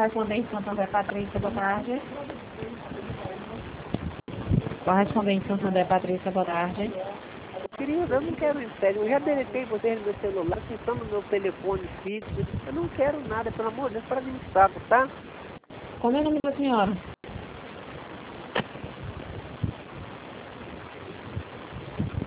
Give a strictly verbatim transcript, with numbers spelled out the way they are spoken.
Correspondente Santander Patrícia, boa tarde. Correspondente Santander Patrícia, boa tarde. Querida, eu não quero império. Eu já deletei vocês no meu celular, vocês estão no meu telefone fixo. Eu não quero nada, pelo amor de Deus, para de me saco, tá? Como é o nome da senhora?